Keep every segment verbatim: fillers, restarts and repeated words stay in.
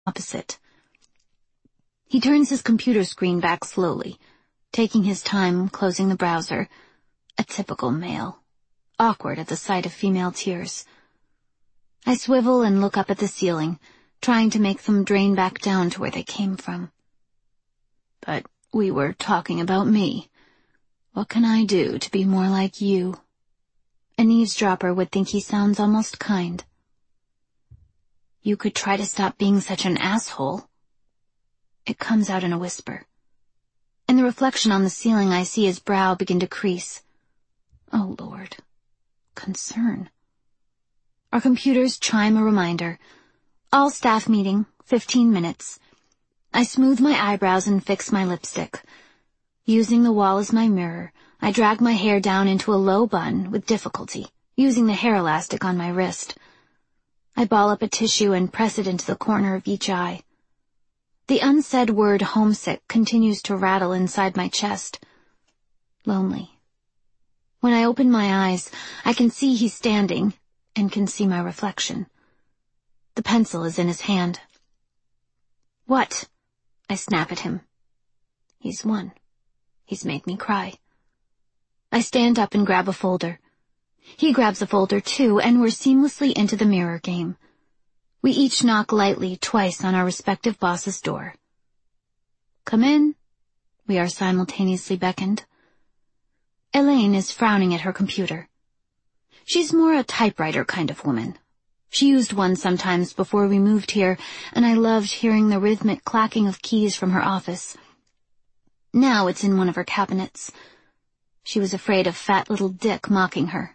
opposite. He turns his computer screen back slowly, taking his time closing the browser. A typical male, awkward at the sight of female tears. I swivel and look up at the ceiling, trying to make them drain back down to where they came from. But we were talking about me. What can I do to be more like you? An eavesdropper would think he sounds almost kind. You could try to stop being such an asshole. It comes out in a whisper. In the reflection on the ceiling, I see his brow begin to crease. Oh, Lord. Concern. Our computers chime a reminder. All staff meeting, fifteen minutes. I smooth my eyebrows and fix my lipstick. Using the wall as my mirror, I drag my hair down into a low bun with difficulty, using the hair elastic on my wrist. I ball up a tissue and press it into the corner of each eye. The unsaid word homesick continues to rattle inside my chest. Lonely. When I open my eyes, I can see he's standing, and can see my reflection. The pencil is in his hand. What? I snap at him. He's won. He's made me cry. I stand up and grab a folder. He grabs a folder too, and we're seamlessly into the mirror game. We each knock lightly twice on our respective boss's door. Come in. We are simultaneously beckoned. Elaine is frowning at her computer. She's more a typewriter kind of woman. She used one sometimes before we moved here, and I loved hearing the rhythmic clacking of keys from her office. Now it's in one of her cabinets. She was afraid of fat little Dick mocking her.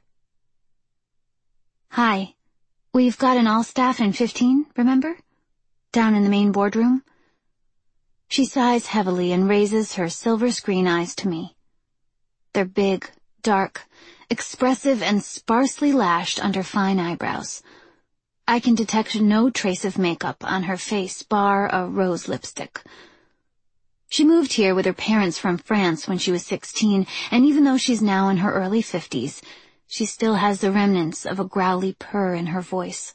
Hi. We've got an all-staff in fifteen, remember? Down in the main boardroom. She sighs heavily and raises her silver screen eyes to me. They're big, dark, expressive, and sparsely lashed under fine eyebrows. I can detect no trace of makeup on her face, bar a rose lipstick. She moved here with her parents from France when she was sixteen, and even though she's now in her early fifties, she still has the remnants of a growly purr in her voice.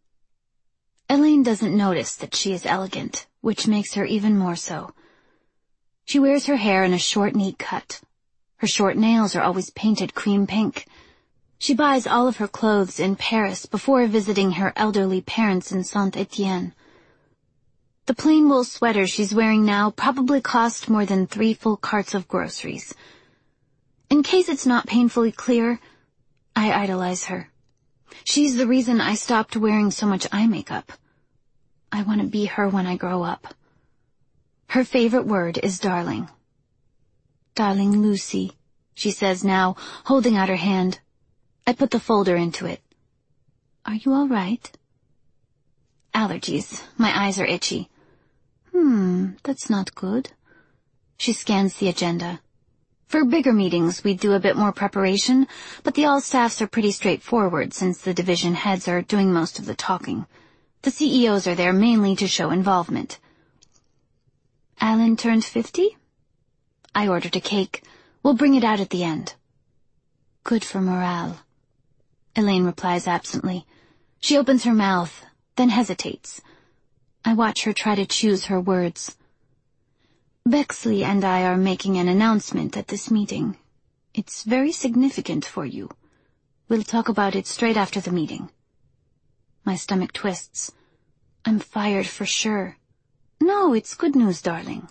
Elaine doesn't notice that she is elegant, which makes her even more so. She wears her hair in a short, neat cut. Her short nails are always painted cream pink. She buys all of her clothes in Paris before visiting her elderly parents in Saint-Étienne. The plain wool sweater she's wearing now probably cost more than three full carts of groceries. In case it's not painfully clear, I idolize her. She's the reason I stopped wearing so much eye makeup. I want to be her when I grow up. Her favorite word is darling. Darling Lucy, she says now, holding out her hand. I put the folder into it. Are you all right? Allergies. My eyes are itchy. Hmm, that's not good. She scans the agenda. For bigger meetings, we do a bit more preparation, but the all-staffs are pretty straightforward since the division heads are doing most of the talking. The C E Os are there mainly to show involvement. Alan turned fifty? I ordered a cake. We'll bring it out at the end. Good for morale. Elaine replies absently. She opens her mouth, then hesitates. I watch her try to choose her words. Bexley and I are making an announcement at this meeting. It's very significant for you. We'll talk about it straight after the meeting. My stomach twists. I'm fired for sure. No, it's good news, darling.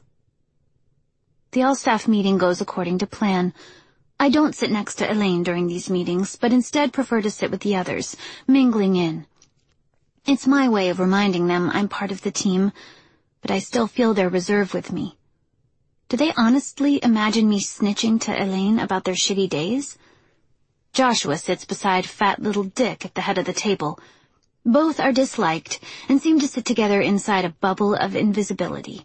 The all-staff meeting goes according to plan. I don't sit next to Elaine during these meetings, but instead prefer to sit with the others, mingling in. It's my way of reminding them I'm part of the team, but I still feel their reserve with me. Do they honestly imagine me snitching to Elaine about their shitty days? Joshua sits beside fat little Dick at the head of the table. Both are disliked and seem to sit together inside a bubble of invisibility.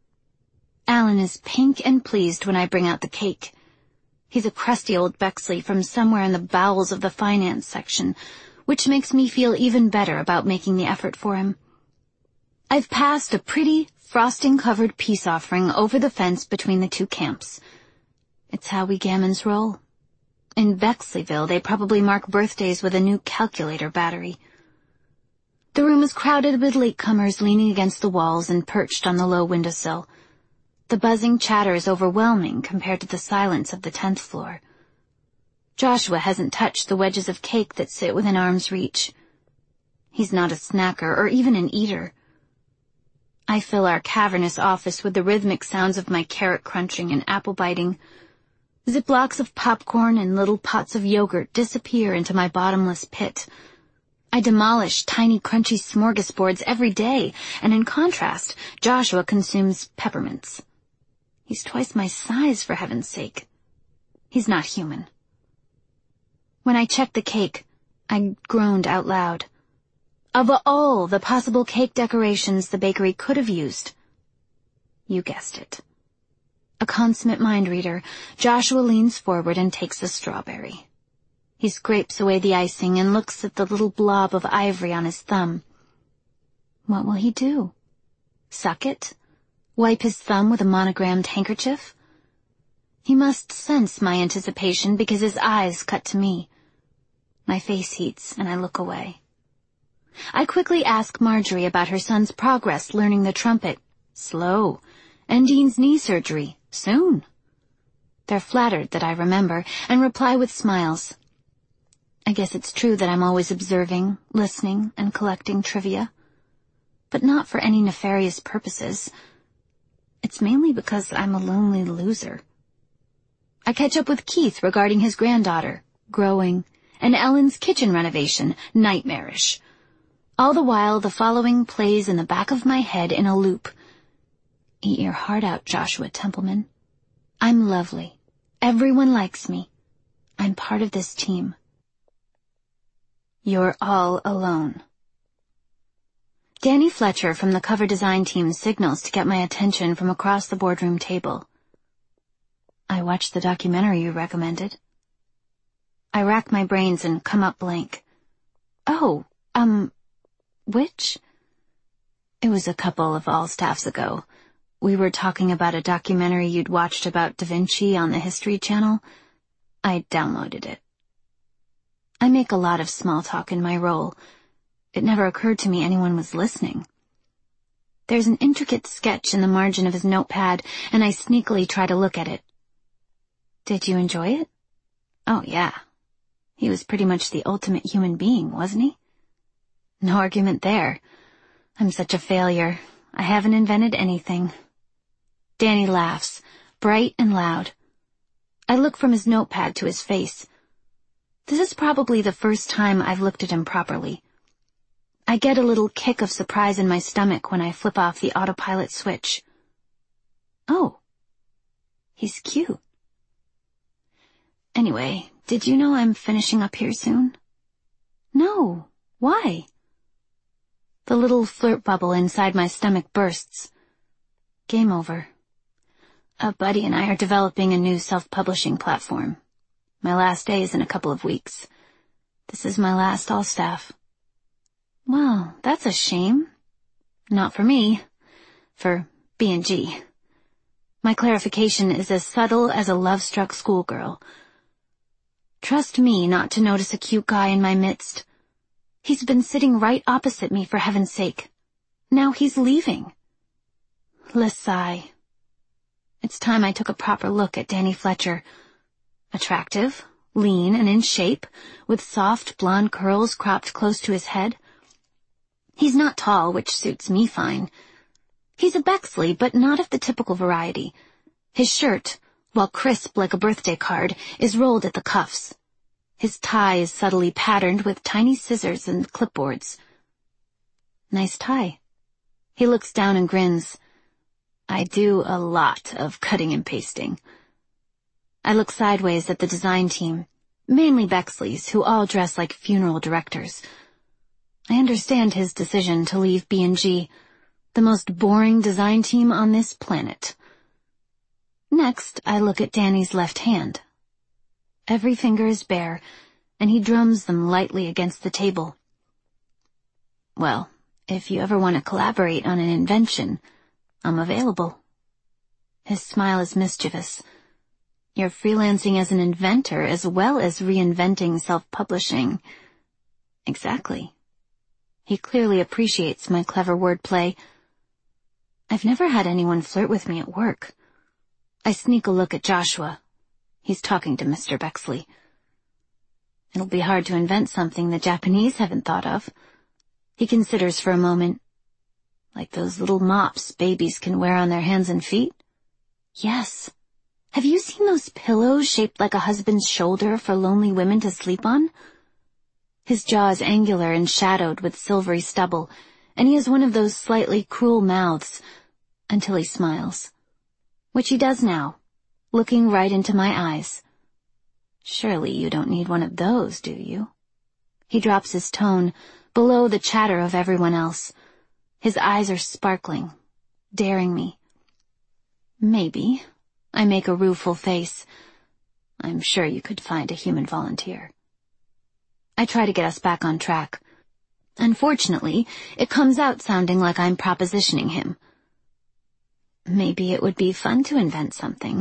Alan is pink and pleased when I bring out the cake. He's a crusty old Bexley from somewhere in the bowels of the finance section, which makes me feel even better about making the effort for him. I've passed a pretty, frosting-covered peace offering over the fence between the two camps. It's how we gammons roll. In Bexleyville, they probably mark birthdays with a new calculator battery. The room is crowded with latecomers leaning against the walls and perched on the low windowsill. The buzzing chatter is overwhelming compared to the silence of the tenth floor. Joshua hasn't touched the wedges of cake that sit within arm's reach. He's not a snacker or even an eater. I fill our cavernous office with the rhythmic sounds of my carrot crunching and apple biting. Ziplocs of popcorn and little pots of yogurt disappear into my bottomless pit. I demolish tiny crunchy smorgasbords every day, and in contrast, Joshua consumes peppermints. He's twice my size, for heaven's sake. He's not human. When I checked the cake, I groaned out loud. Of all the possible cake decorations the bakery could have used, you guessed it. A consummate mind reader, Joshua leans forward and takes a strawberry. He scrapes away the icing and looks at the little blob of ivory on his thumb. What will he do? Suck it? Wipe his thumb with a monogrammed handkerchief? He must sense my anticipation because his eyes cut to me. My face heats and I look away. I quickly ask Marjorie about her son's progress learning the trumpet. Slow. And Dean's knee surgery. Soon. They're flattered that I remember and reply with smiles. I guess it's true that I'm always observing, listening, and collecting trivia. But not for any nefarious purposes. It's mainly because I'm a lonely loser. I catch up with Keith regarding his granddaughter, growing, and Ellen's kitchen renovation, nightmarish. All the while, the following plays in the back of my head in a loop. Eat your heart out, Joshua Templeman. I'm lovely. Everyone likes me. I'm part of this team. You're all alone. Danny Fletcher from the cover design team signals to get my attention from across the boardroom table. I watched the documentary you recommended. I rack my brains and come up blank. Oh, um... Which? It was a couple of all staffs ago. We were talking about a documentary you'd watched about Da Vinci on the History Channel. I downloaded it. I make a lot of small talk in my role. It never occurred to me anyone was listening. There's an intricate sketch in the margin of his notepad, and I sneakily try to look at it. Did you enjoy it? Oh, yeah. He was pretty much the ultimate human being, wasn't he? No argument there. I'm such a failure. I haven't invented anything. Danny laughs, bright and loud. I look from his notepad to his face. This is probably the first time I've looked at him properly. I get a little kick of surprise in my stomach when I flip off the autopilot switch. Oh, he's cute. Anyway, did you know I'm finishing up here soon? No, why? The little flirt bubble inside my stomach bursts. Game over. A buddy and I are developing a new self-publishing platform. My last day is in a couple of weeks. This is my last all-staff. Well, that's a shame. Not for me. For B and G. My clarification is as subtle as a love-struck schoolgirl. Trust me not to notice a cute guy in my midst. He's been sitting right opposite me, for heaven's sake. Now he's leaving. Let's sigh. It's time I took a proper look at Danny Fletcher. Attractive, lean, and in shape, with soft blonde curls cropped close to his head. He's not tall, which suits me fine. He's a Bexley, but not of the typical variety. His shirt, while crisp like a birthday card, is rolled at the cuffs. His tie is subtly patterned with tiny scissors and clipboards. Nice tie. He looks down and grins. I do a lot of cutting and pasting. I look sideways at the design team, mainly Bexleys, who all dress like funeral directors. I understand his decision to leave B and G, the most boring design team on this planet. Next, I look at Danny's left hand. Every finger is bare, and he drums them lightly against the table. Well, if you ever want to collaborate on an invention, I'm available. His smile is mischievous. You're freelancing as an inventor as well as reinventing self-publishing. Exactly. He clearly appreciates my clever wordplay. I've never had anyone flirt with me at work. I sneak a look at Joshua. He's talking to Mister Bexley. It'll be hard to invent something the Japanese haven't thought of. He considers for a moment. Like those little mops babies can wear on their hands and feet? Yes. Have you seen those pillows shaped like a husband's shoulder for lonely women to sleep on? His jaw is angular and shadowed with silvery stubble, and he has one of those slightly cruel mouths, until he smiles. Which he does now, looking right into my eyes. Surely you don't need one of those, do you? He drops his tone, below the chatter of everyone else. His eyes are sparkling, daring me. Maybe. I make a rueful face. I'm sure you could find a human volunteer. I try to get us back on track. Unfortunately, it comes out sounding like I'm propositioning him. Maybe it would be fun to invent something.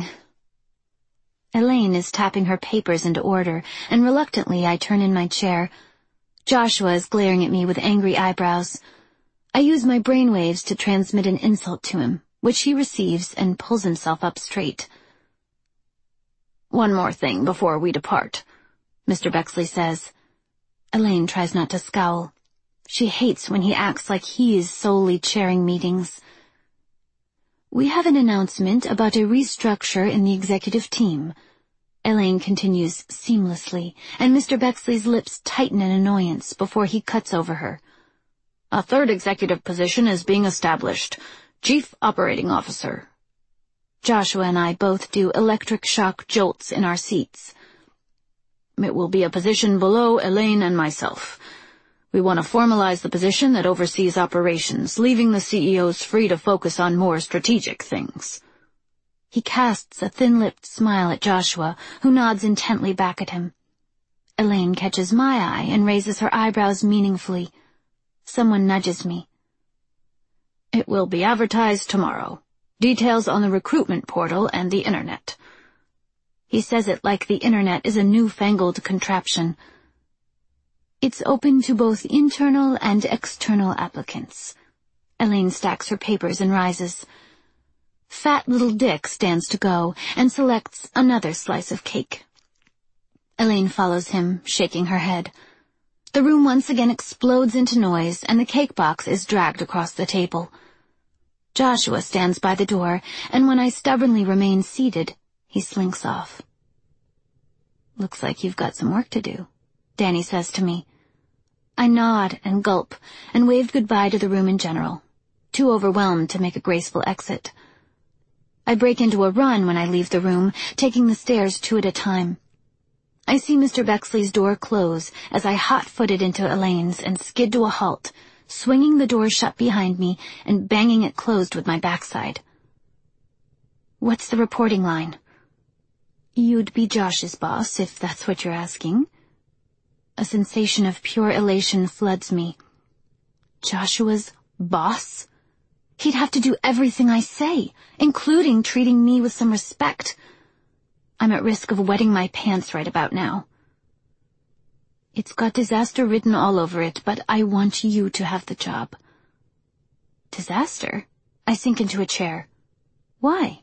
Elaine is tapping her papers into order, and reluctantly I turn in my chair. Joshua is glaring at me with angry eyebrows. I use my brainwaves to transmit an insult to him, which he receives and pulls himself up straight. "One more thing before we depart," Mister Bexley says. Elaine tries not to scowl. She hates when he acts like he is solely chairing meetings. "We have an announcement about a restructure in the executive team," Elaine continues seamlessly, and Mister Bexley's lips tighten in annoyance before he cuts over her. "A third executive position is being established, Chief Operating Officer." Joshua and I both do electric shock jolts in our seats. "It will be a position below Elaine and myself. We want to formalize the position that oversees operations, leaving the C E Os free to focus on more strategic things." He casts a thin-lipped smile at Joshua, who nods intently back at him. Elaine catches my eye and raises her eyebrows meaningfully. Someone nudges me. "It will be advertised tomorrow. Details on the recruitment portal and the Internet." He says it like the Internet is a newfangled contraption. "It's open to both internal and external applicants." Elaine stacks her papers and rises. Fat little Dick stands to go and selects another slice of cake. Elaine follows him, shaking her head. The room once again explodes into noise, and the cake box is dragged across the table. Joshua stands by the door, and when I stubbornly remain seated, he slinks off. "Looks like you've got some work to do," Danny says to me. I nod and gulp, and wave goodbye to the room in general, too overwhelmed to make a graceful exit. I break into a run when I leave the room, taking the stairs two at a time. I see Mister Bexley's door close as I hot-footed into Elaine's and skid to a halt, swinging the door shut behind me and banging it closed with my backside. "What's the reporting line?" "You'd be Josh's boss, if that's what you're asking." A sensation of pure elation floods me. Joshua's boss? He'd have to do everything I say, including treating me with some respect. I'm at risk of wetting my pants right about now. "It's got disaster written all over it, but I want you to have the job." "Disaster?" I sink into a chair. "Why?"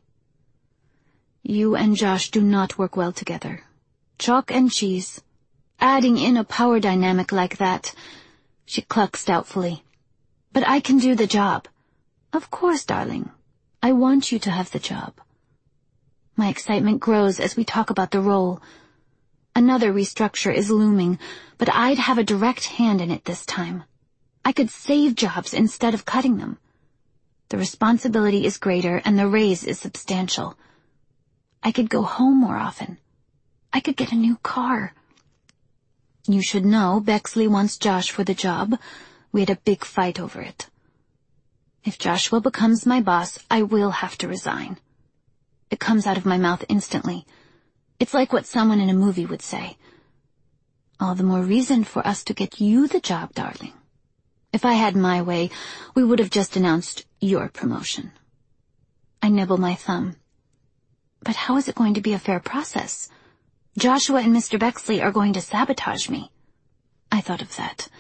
"You and Josh do not work well together. Chalk and cheese. Adding in a power dynamic like that," she clucks doubtfully. "But I can do the job." "Of course, darling. I want you to have the job." My excitement grows as we talk about the role. Another restructure is looming, but I'd have a direct hand in it this time. I could save jobs instead of cutting them. The responsibility is greater and the raise is substantial. I could go home more often. I could get a new car. You should know Bexley wants Josh for the job. We had a big fight over it. If Joshua becomes my boss, I will have to resign. It comes out of my mouth instantly. It's like what someone in a movie would say. "All the more reason for us to get you the job, darling. If I had my way, we would have just announced your promotion." I nibble my thumb. But how is it going to be a fair process? Joshua and Mister Bexley are going to sabotage me. I thought of that.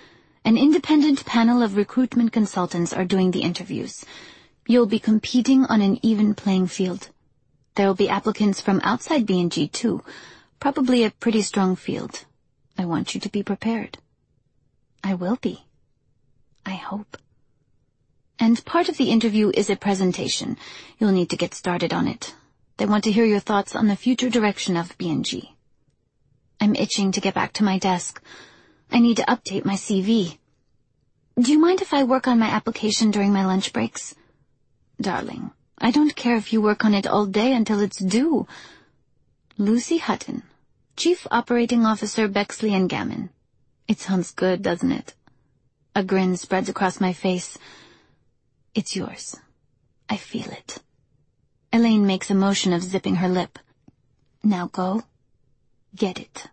An independent panel of recruitment consultants are doing the interviews. You'll be competing on an even playing field. There will be applicants from outside B and G too, probably a pretty strong field. I want you to be prepared. I will be. I hope. And part of the interview is a presentation. You'll need to get started on it. They want to hear your thoughts on the future direction of B and G. I'm itching to get back to my desk. I need to update my C V. Do you mind if I work on my application during my lunch breaks? Darling, I don't care if you work on it all day until it's due. Lucy Hutton, Chief Operating Officer Bexley and Gammon. It sounds good, doesn't it? A grin spreads across my face. It's yours. I feel it. Elaine makes a motion of zipping her lip. Now go. Get it.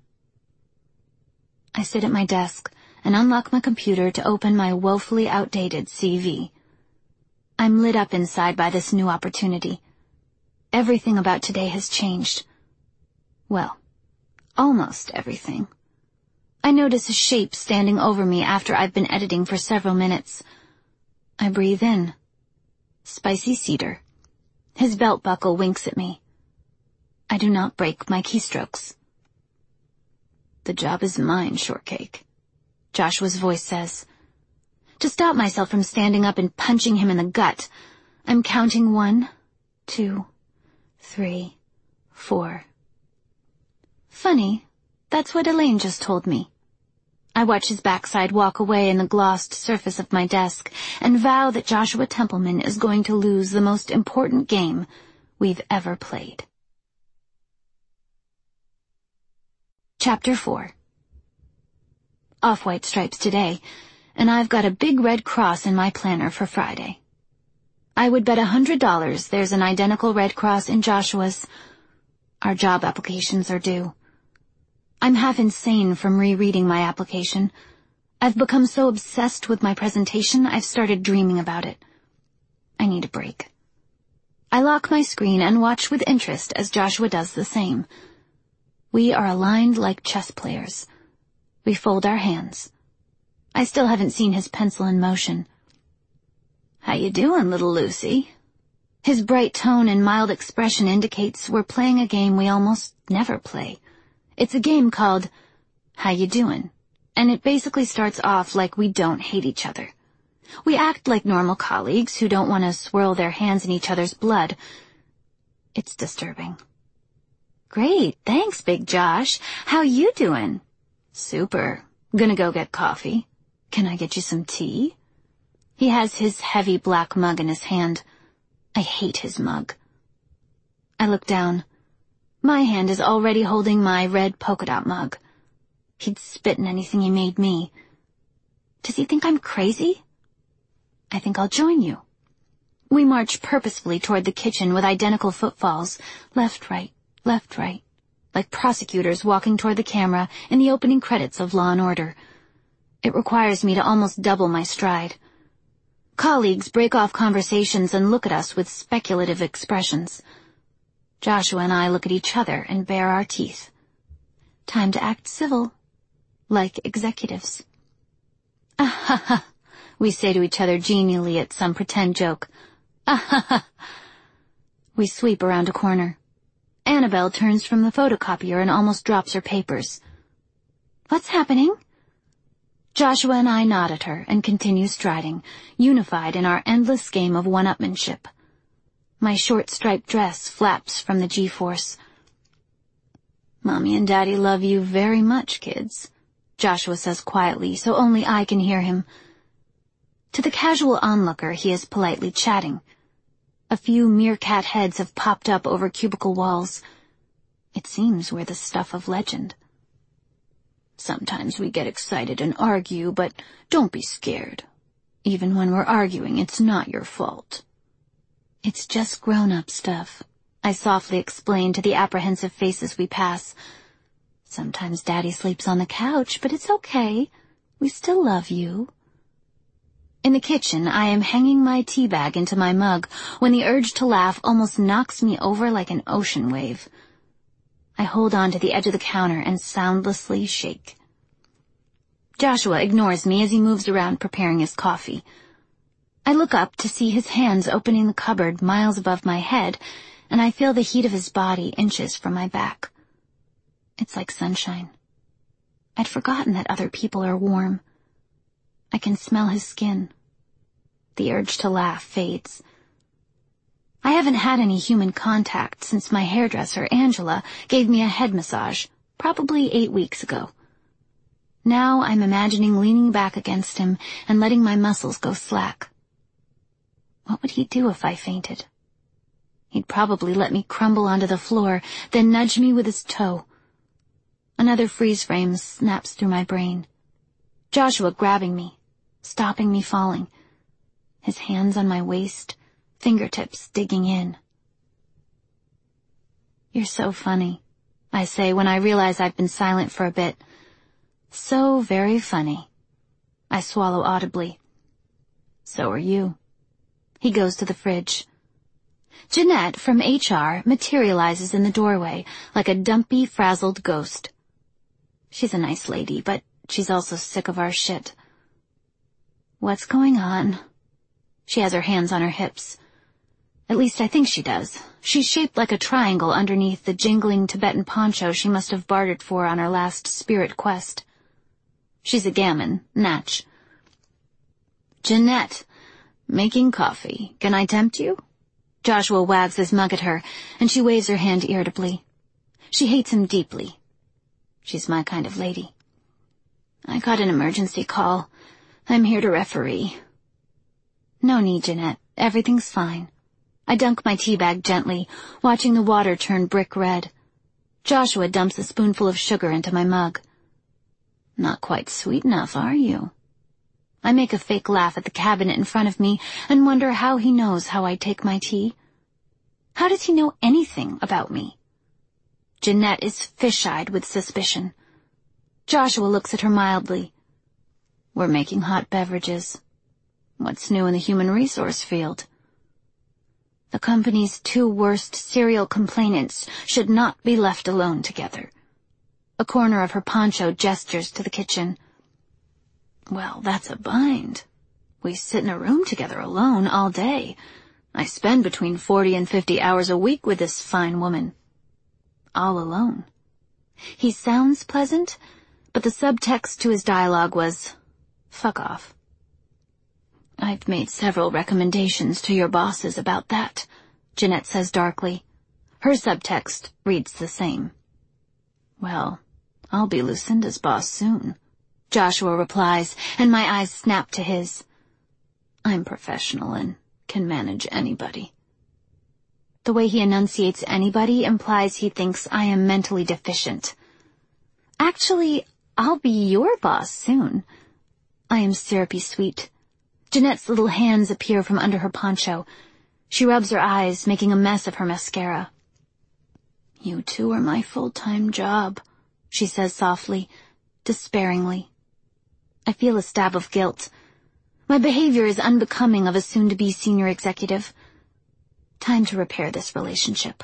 I sit at my desk and unlock my computer to open my woefully outdated C V. I'm lit up inside by this new opportunity. Everything about today has changed. Well, almost everything. I notice a shape standing over me after I've been editing for several minutes. I breathe in. Spicy Cedar. His belt buckle winks at me. I do not break my keystrokes. The job is mine, Shortcake, Joshua's voice says. To stop myself from standing up and punching him in the gut, I'm counting one, two, three, four. Funny, that's what Elaine just told me. I watch his backside walk away in the glossed surface of my desk and vow that Joshua Templeman is going to lose the most important game we've ever played. Chapter four. Off-white stripes today, and I've got a big red cross in my planner for Friday. I would bet a hundred dollars there's an identical red cross in Joshua's. Our job applications are due. I'm half insane from rereading my application. I've become so obsessed with my presentation, I've started dreaming about it. I need a break. I lock my screen and watch with interest as Joshua does the same. We are aligned like chess players. We fold our hands. I still haven't seen his pencil in motion. How you doing, little Lucy? His bright tone and mild expression indicates we're playing a game we almost never play. It's a game called How You Doin', and it basically starts off like we don't hate each other. We act like normal colleagues who don't want to swirl their hands in each other's blood. It's disturbing. Great, thanks, Big Josh. How you doing? Super. Gonna go get coffee. Can I get you some tea? He has his heavy black mug in his hand. I hate his mug. I look down. My hand is already holding my red polka dot mug. He'd spit in anything he made me. Does he think I'm crazy? I think I'll join you. We march purposefully toward the kitchen with identical footfalls, left, right, left, right, like prosecutors walking toward the camera in the opening credits of Law and Order. It requires me to almost double my stride. Colleagues break off conversations and look at us with speculative expressions. Joshua and I look at each other and bare our teeth. Time to act civil, like executives. Ah ha ha, we say to each other genially at some pretend joke. Ah ha ha. We sweep around a corner. Annabelle turns from the photocopier and almost drops her papers. What's happening? Joshua and I nod at her and continue striding, unified in our endless game of one-upmanship. My short striped dress flaps from the G-force. Mommy and Daddy love you very much, kids, Joshua says quietly, so only I can hear him. To the casual onlooker, he is politely chatting. A few meerkat heads have popped up over cubicle walls. It seems we're the stuff of legend. Sometimes we get excited and argue, but don't be scared. Even when we're arguing, it's not your fault. It's just grown-up stuff, I softly explain to the apprehensive faces we pass. Sometimes Daddy sleeps on the couch, but it's okay. We still love you. In the kitchen, I am hanging my tea bag into my mug when the urge to laugh almost knocks me over like an ocean wave. I hold on to the edge of the counter and soundlessly shake. Joshua ignores me as he moves around preparing his coffee. I look up to see his hands opening the cupboard miles above my head, and I feel the heat of his body inches from my back. It's like sunshine. I'd forgotten that other people are warm. I can smell his skin. The urge to laugh fades. I haven't had any human contact since my hairdresser, Angela, gave me a head massage, probably eight weeks ago. Now I'm imagining leaning back against him and letting my muscles go slack. What would he do if I fainted? He'd probably let me crumble onto the floor, then nudge me with his toe. Another freeze frame snaps through my brain. Joshua grabbing me, stopping me falling. His hands on my waist, fingertips digging in. You're so funny, I say when I realize I've been silent for a bit. So very funny. I swallow audibly. So are you. He goes to the fridge. Jeanette from H R materializes in the doorway like a dumpy, frazzled ghost. She's a nice lady, but she's also sick of our shit. What's going on? She has her hands on her hips. At least I think she does. She's shaped like a triangle underneath the jingling Tibetan poncho she must have bartered for on her last spirit quest. She's a gammon, Natch. Jeanette, making coffee. Can I tempt you? Joshua wags his mug at her, and she waves her hand irritably. She hates him deeply. She's my kind of lady. I got an emergency call. I'm here to referee. No need, Jeanette. Everything's fine. I dunk my tea bag gently, watching the water turn brick red. Joshua dumps a spoonful of sugar into my mug. Not quite sweet enough, are you? I make a fake laugh at the cabinet in front of me and wonder how he knows how I take my tea. How does he know anything about me? Jeanette is fish-eyed with suspicion. Joshua looks at her mildly. We're making hot beverages. What's new in the human resource field? The company's two worst serial complainants should not be left alone together. A corner of her poncho gestures to the kitchen. Well, that's a bind. We sit in a room together alone all day. I spend between forty and fifty hours a week with this fine woman. All alone. He sounds pleasant, but the subtext to his dialogue was, fuck off. I've made several recommendations to your bosses about that, Jeanette says darkly. Her subtext reads the same. Well, I'll be Lucinda's boss soon, Joshua replies, and my eyes snap to his. I'm professional and can manage anybody. The way he enunciates anybody implies he thinks I am mentally deficient. Actually, I'll be your boss soon. I am syrupy sweet. Jeanette's little hands appear from under her poncho. She rubs her eyes, making a mess of her mascara. You two are my full-time job, she says softly, despairingly. I feel a stab of guilt. My behavior is unbecoming of a soon-to-be senior executive. Time to repair this relationship.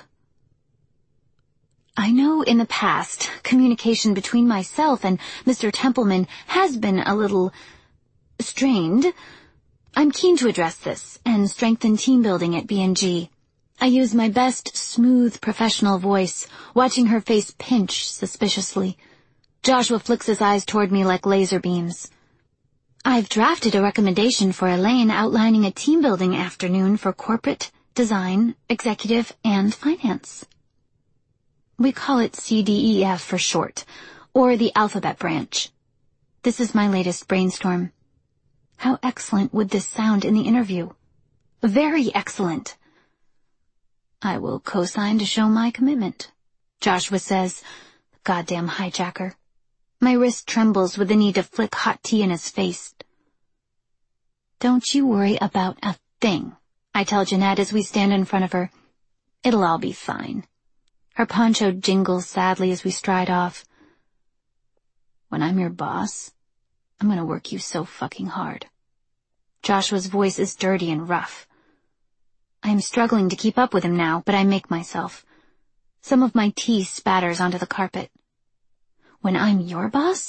I know in the past, communication between myself and Mister Templeman has been a little strained. I'm keen to address this and strengthen team building at B and G. I use my best smooth professional voice, watching her face pinch suspiciously. Joshua flicks his eyes toward me like laser beams. I've drafted a recommendation for Elaine outlining a team building afternoon for corporate, design, executive, and finance. We call it C D E F for short, or the alphabet branch. This is my latest brainstorm. How excellent would this sound in the interview? Very excellent. I will co-sign to show my commitment, Joshua says. Goddamn hijacker. My wrist trembles with the need to flick hot tea in his face. Don't you worry about a thing, I tell Jeanette as we stand in front of her. It'll all be fine. Her poncho jingles sadly as we stride off. When I'm your boss, I'm gonna work you so fucking hard. Joshua's voice is dirty and rough. I am struggling to keep up with him now, but I make myself. Some of my tea spatters onto the carpet. When I'm your boss,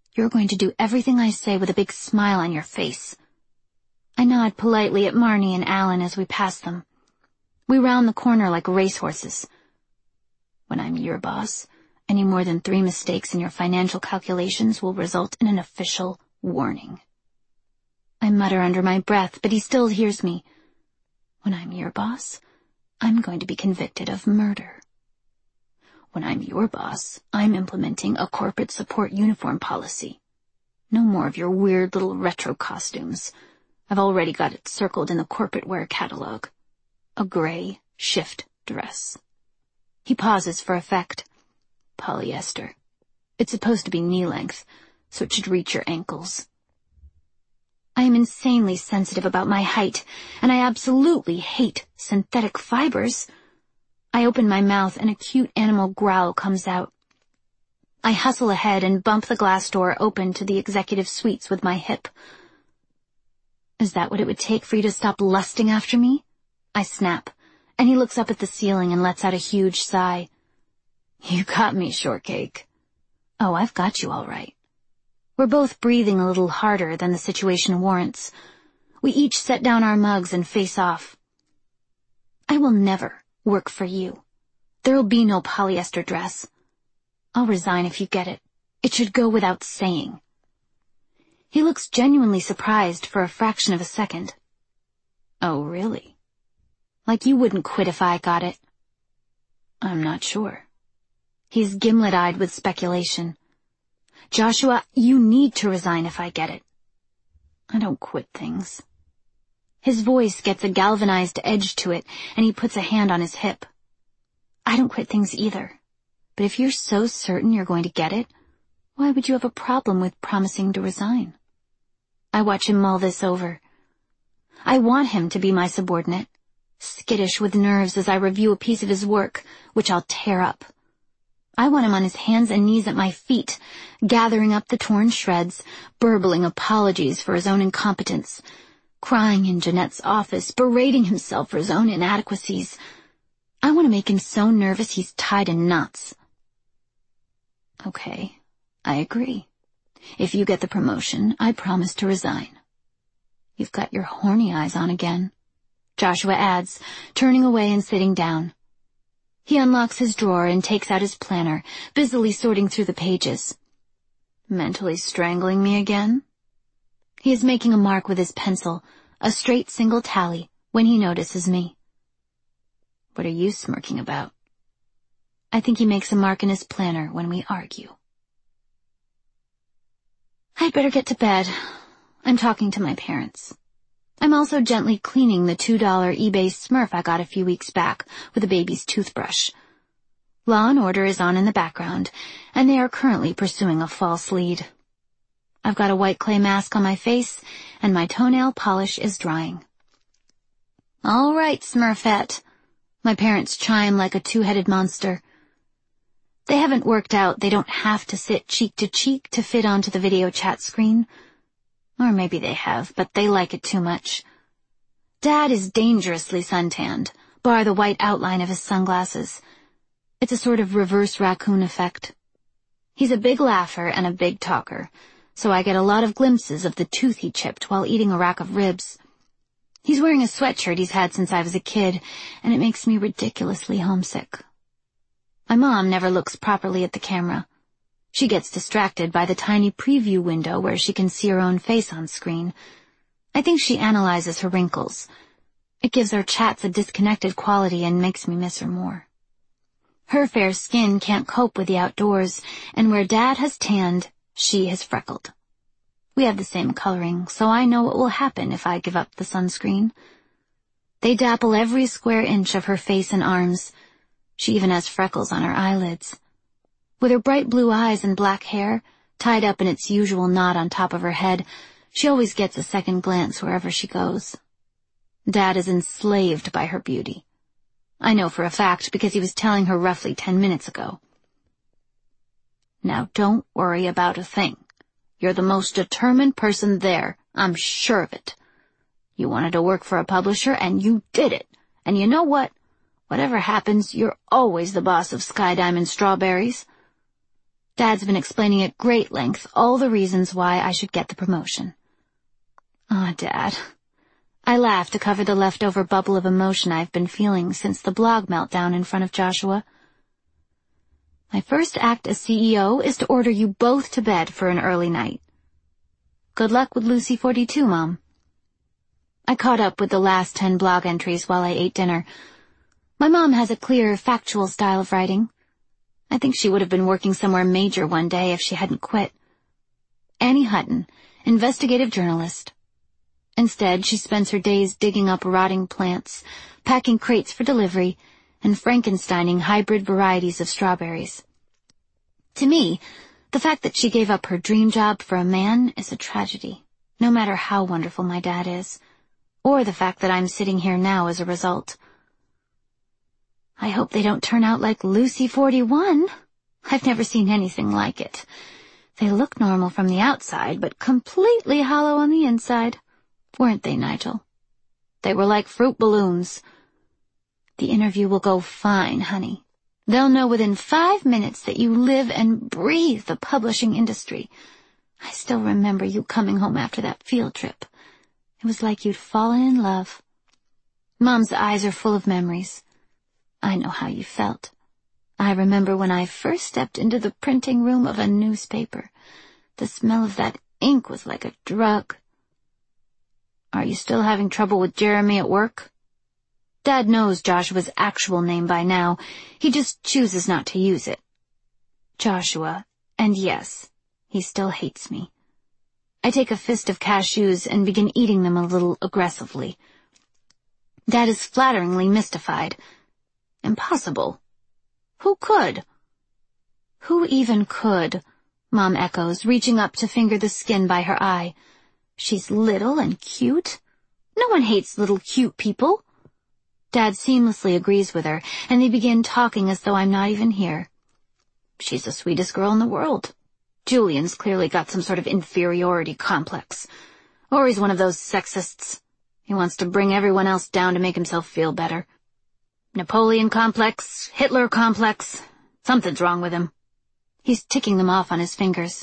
You're going to do everything I say with a big smile on your face. I nod politely at Marnie and Alan as we pass them. We round the corner like racehorses. When I'm your boss, any more than three mistakes in your financial calculations will result in an official warning. I mutter under my breath, but he still hears me. When I'm your boss, I'm going to be convicted of murder. When I'm your boss, I'm implementing a corporate support uniform policy. No more of your weird little retro costumes. I've already got it circled in the corporate wear catalog. A gray shift dress. He pauses for effect. Polyester. It's supposed to be knee-length, so it should reach your ankles. I am insanely sensitive about my height, and I absolutely hate synthetic fibers. I open my mouth and a cute animal growl comes out. I hustle ahead and bump the glass door open to the executive suites with my hip. Is that what it would take for you to stop lusting after me? I snap, and he looks up at the ceiling and lets out a huge sigh. You got me, shortcake. Oh, I've got you all right. We're both breathing a little harder than the situation warrants. We each set down our mugs and face off. I will never work for you. There'll be no polyester dress. I'll resign if you get it. It should go without saying. He looks genuinely surprised for a fraction of a second. Oh, really? Like you wouldn't quit if I got it. I'm not sure. He's gimlet-eyed with speculation. Joshua, you need to resign if I get it. I don't quit things. His voice gets a galvanized edge to it, and he puts a hand on his hip. I don't quit things either. But if you're so certain you're going to get it, why would you have a problem with promising to resign? I watch him mull this over. I want him to be my subordinate, skittish with nerves as I review a piece of his work, which I'll tear up. I want him on his hands and knees at my feet, gathering up the torn shreds, burbling apologies for his own incompetence, crying in Jeanette's office, berating himself for his own inadequacies. I want to make him so nervous he's tied in knots. Okay, I agree. If you get the promotion, I promise to resign. You've got your horny eyes on again, Joshua adds, turning away and sitting down. He unlocks his drawer and takes out his planner, busily sorting through the pages. Mentally strangling me again? He is making a mark with his pencil, a straight single tally, when he notices me. What are you smirking about? I think he makes a mark in his planner when we argue. I'd better get to bed. I'm talking to my parents. I'm also gently cleaning the two dollar eBay Smurf I got a few weeks back with a baby's toothbrush. Law and Order is on in the background, and they are currently pursuing a false lead. I've got a white clay mask on my face, and my toenail polish is drying. All right, Smurfette. My parents chime like a two-headed monster. They haven't worked out they don't have to sit cheek to cheek to fit onto the video chat screen. Or maybe they have, but they like it too much. Dad is dangerously suntanned, bar the white outline of his sunglasses. It's a sort of reverse raccoon effect. He's a big laugher and a big talker, so I get a lot of glimpses of the tooth he chipped while eating a rack of ribs. He's wearing a sweatshirt he's had since I was a kid, and it makes me ridiculously homesick. My mom never looks properly at the camera. She gets distracted by the tiny preview window where she can see her own face on screen. I think she analyzes her wrinkles. It gives our chats a disconnected quality and makes me miss her more. Her fair skin can't cope with the outdoors, and where Dad has tanned, she has freckled. We have the same coloring, so I know what will happen if I give up the sunscreen. They dapple every square inch of her face and arms. She even has freckles on her eyelids. With her bright blue eyes and black hair, tied up in its usual knot on top of her head, she always gets a second glance wherever she goes. Dad is enslaved by her beauty. I know for a fact because he was telling her roughly ten minutes ago. Now don't worry about a thing. You're the most determined person there, I'm sure of it. You wanted to work for a publisher and you did it. And you know what? Whatever happens, you're always the boss of Sky Diamond Strawberries. Dad's been explaining at great length all the reasons why I should get the promotion. Ah, Dad. I laugh to cover the leftover bubble of emotion I've been feeling since the blog meltdown in front of Joshua. My first act as C E O is to order you both to bed for an early night. Good luck with Lucy forty-two, Mom. I caught up with the last ten blog entries while I ate dinner. My mom has a clear, factual style of writing. I think she would have been working somewhere major one day if she hadn't quit. Annie Hutton, investigative journalist. Instead, she spends her days digging up rotting plants, packing crates for delivery, and Frankensteining hybrid varieties of strawberries. To me, the fact that she gave up her dream job for a man is a tragedy, no matter how wonderful my dad is, or the fact that I'm sitting here now as a result. I hope they don't turn out like Lucy forty-one. I've never seen anything like it. They look normal from the outside, but completely hollow on the inside. Weren't they, Nigel? They were like fruit balloons. The interview will go fine, honey. They'll know within five minutes that you live and breathe the publishing industry. I still remember you coming home after that field trip. It was like you'd fallen in love. Mom's eyes are full of memories. I know how you felt. I remember when I first stepped into the printing room of a newspaper. The smell of that ink was like a drug. Are you still having trouble with Jeremy at work? Dad knows Joshua's actual name by now. He just chooses not to use it. Joshua, and yes, he still hates me. I take a fist of cashews and begin eating them a little aggressively. Dad is flatteringly mystified. Impossible. Who could? Who even could? Mom echoes, reaching up to finger the skin by her eye. She's little and cute. No one hates little cute people. Dad seamlessly agrees with her, and they begin talking as though I'm not even here. She's the sweetest girl in the world. Julian's clearly got some sort of inferiority complex. Or he's one of those sexists. He wants to bring everyone else down to make himself feel better. Napoleon complex, Hitler complex. Something's wrong with him. He's ticking them off on his fingers.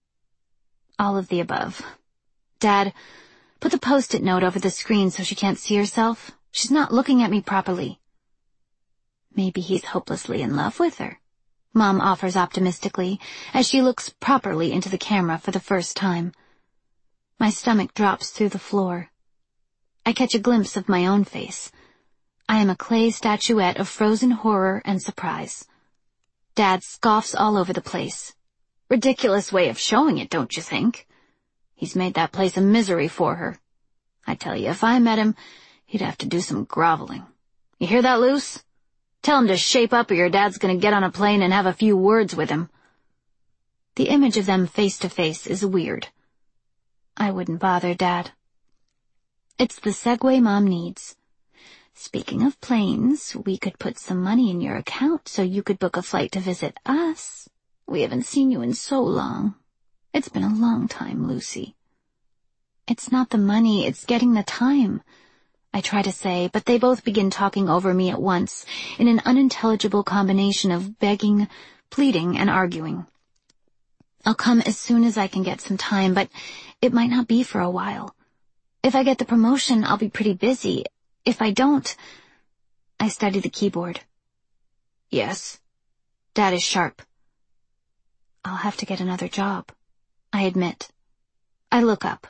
All of the above. Dad, put the post-it note over the screen so she can't see herself. She's not looking at me properly. Maybe he's hopelessly in love with her, Mom offers optimistically, as she looks properly into the camera for the first time. My stomach drops through the floor. I catch a glimpse of my own face. I am a clay statuette of frozen horror and surprise. Dad scoffs all over the place. Ridiculous way of showing it, don't you think? He's made that place a misery for her. I tell you, if I met him, he'd have to do some groveling. You hear that, Luce? Tell him to shape up or your dad's gonna get on a plane and have a few words with him. The image of them face to face is weird. I wouldn't bother, Dad. It's the segue Mom needs. Speaking of planes, we could put some money in your account so you could book a flight to visit us. We haven't seen you in so long. It's been a long time, Lucy. It's not the money, it's getting the time, I try to say, but they both begin talking over me at once, in an unintelligible combination of begging, pleading, and arguing. I'll come as soon as I can get some time, but it might not be for a while. If I get the promotion, I'll be pretty busy. If I don't... I study the keyboard. Yes. Dad is sharp. I'll have to get another job, I admit. I look up.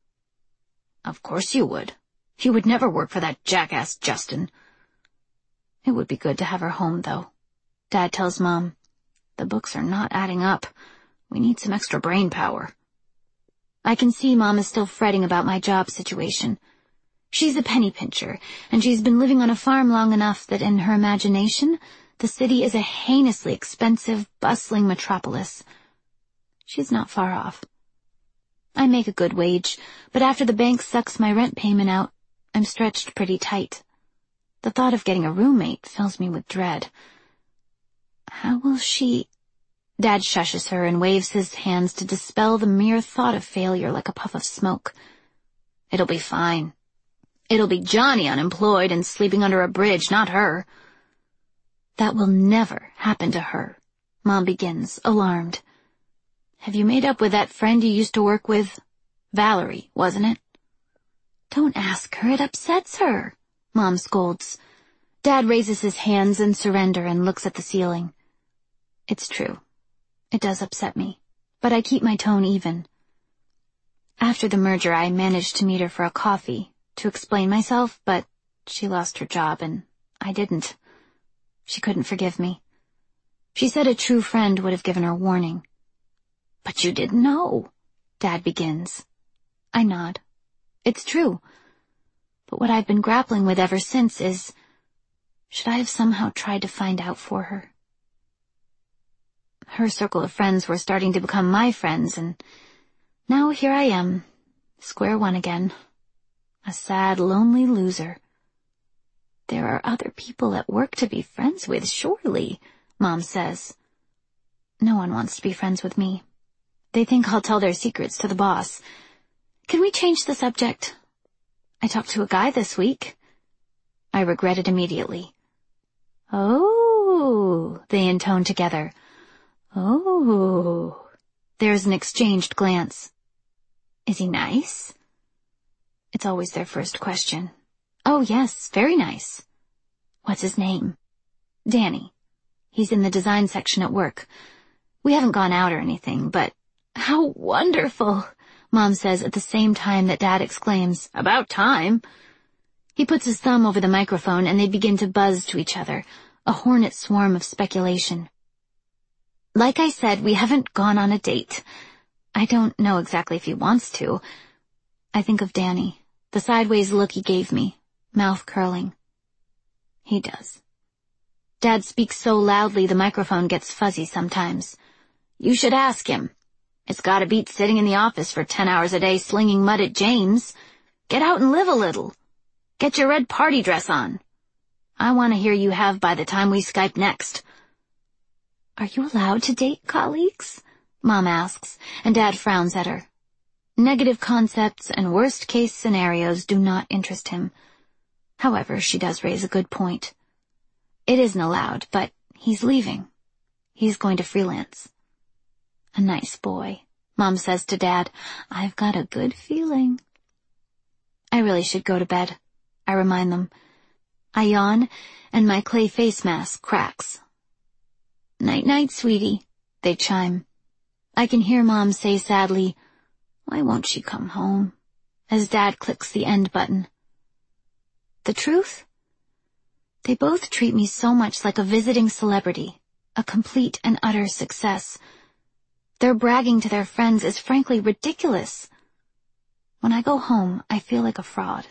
Of course you would. You would never work for that jackass Justin. It would be good to have her home, though. Dad tells Mom, the books are not adding up. We need some extra brain power. I can see Mom is still fretting about my job situation. She's a penny pincher, and she's been living on a farm long enough that in her imagination, the city is a heinously expensive, bustling metropolis. She's not far off. I make a good wage, but after the bank sucks my rent payment out, I'm stretched pretty tight. The thought of getting a roommate fills me with dread. How will she... Dad shushes her and waves his hands to dispel the mere thought of failure like a puff of smoke. It'll be fine. It'll be Johnny unemployed and sleeping under a bridge, not her. That will never happen to her, Mom begins, alarmed. Have you made up with that friend you used to work with? Valerie, wasn't it? Don't ask her, it upsets her, Mom scolds. Dad raises his hands in surrender and looks at the ceiling. It's true. It does upset me, but I keep my tone even. After the merger, I managed to meet her for a coffee, to explain myself, but she lost her job and I didn't. She couldn't forgive me. She said a true friend would have given her warning. But you didn't know, Dad begins. I nod. It's true. But what I've been grappling with ever since is, should I have somehow tried to find out for her? Her circle of friends were starting to become my friends, and now here I am, square one again. A sad, lonely loser. There are other people at work to be friends with, surely, Mom says. No one wants to be friends with me. They think I'll tell their secrets to the boss. Can we change the subject? I talked to a guy this week. I regret it immediately. Oh, they intone together. Oh. There's an exchanged glance. Is he nice? It's always their first question. Oh, yes, very nice. What's his name? Danny. He's in the design section at work. We haven't gone out or anything, but how wonderful, Mom says at the same time that Dad exclaims, about time. He puts his thumb over the microphone and they begin to buzz to each other, a hornet swarm of speculation. Like I said, we haven't gone on a date. I don't know exactly if he wants to. I think of Danny, the sideways look he gave me, mouth curling. He does. Dad speaks so loudly the microphone gets fuzzy sometimes. You should ask him. It's gotta beat sitting in the office for ten hours a day slinging mud at James. Get out and live a little. Get your red party dress on. I want to hear you have by the time we Skype next. Are you allowed to date colleagues? Mom asks, and Dad frowns at her. Negative concepts and worst-case scenarios do not interest him. However, she does raise a good point. It isn't allowed, but he's leaving. He's going to freelance. A nice boy, Mom says to Dad. I've got a good feeling. I really should go to bed, I remind them. I yawn, and my clay face mask cracks. Night-night, sweetie, they chime. I can hear Mom say sadly, why won't she come home, as Dad clicks the end button. The truth? They both treat me so much like a visiting celebrity, a complete and utter success. Their bragging to their friends is frankly ridiculous. When I go home, I feel like a fraud.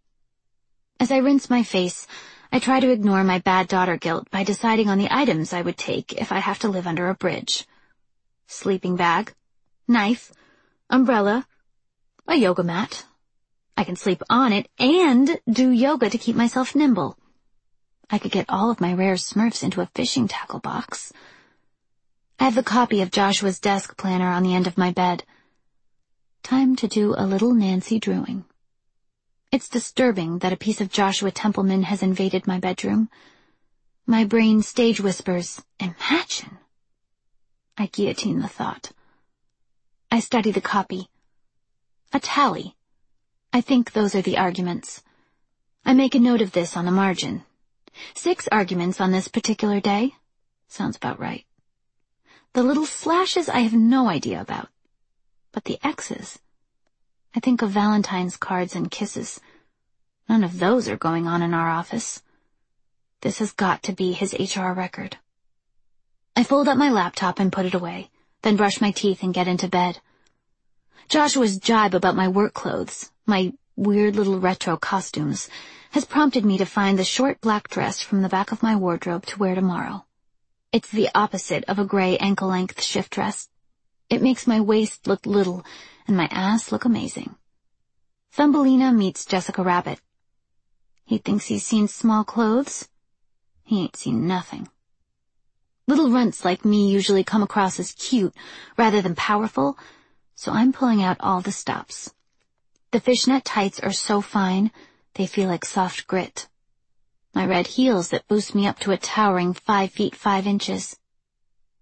As I rinse my face, I try to ignore my bad daughter guilt by deciding on the items I would take if I have to live under a bridge. Sleeping bag, knife, umbrella, a yoga mat. I can sleep on it and do yoga to keep myself nimble. I could get all of my rare Smurfs into a fishing tackle box. I have the copy of Joshua's desk planner on the end of my bed. Time to do a little Nancy Drewing. It's disturbing that a piece of Joshua Templeman has invaded my bedroom. My brain stage whispers, imagine. I guillotine the thought. I study the copy. A tally. I think those are the arguments. I make a note of this on the margin. Six arguments on this particular day. Sounds about right. The little slashes I have no idea about. But the X's. I think of Valentine's cards and kisses. None of those are going on in our office. This has got to be his H R record. I fold up my laptop and put it away, then brush my teeth and get into bed. Joshua's jibe about my work clothes, my weird little retro costumes, has prompted me to find the short black dress from the back of my wardrobe to wear tomorrow. It's the opposite of a gray ankle-length shift dress. It makes my waist look little and my ass look amazing. Thumbelina meets Jessica Rabbit. He thinks he's seen small clothes. He ain't seen nothing. Little runts like me usually come across as cute rather than powerful, so I'm pulling out all the stops. The fishnet tights are so fine, they feel like soft grit. My red heels that boost me up to a towering five feet five inches.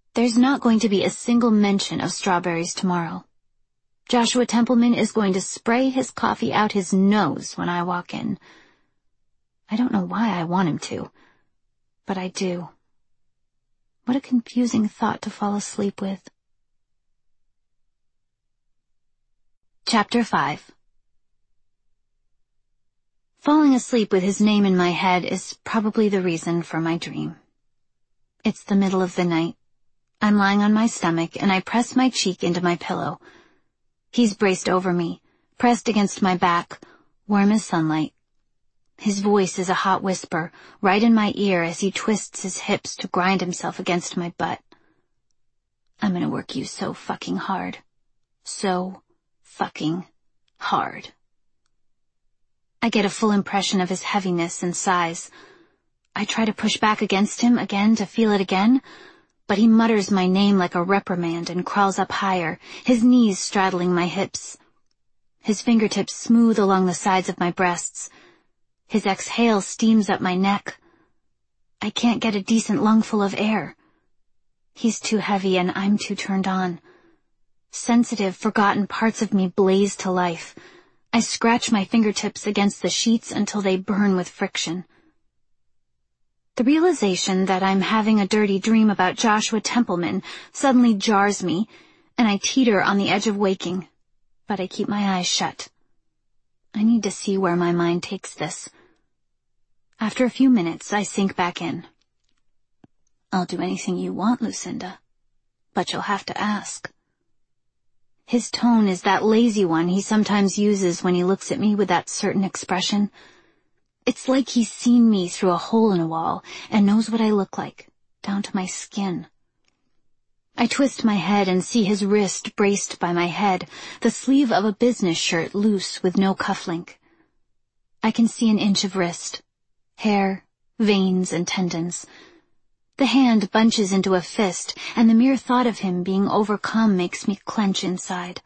There's not going to be a single mention of strawberries tomorrow. Joshua Templeman is going to spray his coffee out his nose when I walk in. I don't know why I want him to, but I do. What a confusing thought to fall asleep with. Chapter five. Falling asleep with his name in my head is probably the reason for my dream. It's the middle of the night. I'm lying on my stomach, and I press my cheek into my pillow. He's braced over me, pressed against my back, warm as sunlight. His voice is a hot whisper, right in my ear as he twists his hips to grind himself against my butt. I'm gonna work you so fucking hard. So fucking hard. I get a full impression of his heaviness and size. I try to push back against him again to feel it again, but he mutters my name like a reprimand and crawls up higher, his knees straddling my hips. His fingertips smooth along the sides of my breasts. His exhale steams up my neck. I can't get a decent lungful of air. He's too heavy and I'm too turned on. Sensitive, forgotten parts of me blaze to life. I scratch my fingertips against the sheets until they burn with friction. The realization that I'm having a dirty dream about Joshua Templeman suddenly jars me, and I teeter on the edge of waking, but I keep my eyes shut. I need to see where my mind takes this. After a few minutes, I sink back in. I'll do anything you want, Lucinda, but you'll have to ask. His tone is that lazy one he sometimes uses when he looks at me with that certain expression. It's like he's seen me through a hole in a wall and knows what I look like, down to my skin. I twist my head and see his wrist braced by my head, the sleeve of a business shirt loose with no cufflink. I can see an inch of wrist, hair, veins, and tendons. The hand bunches into a fist, and the mere thought of him being overcome makes me clench inside.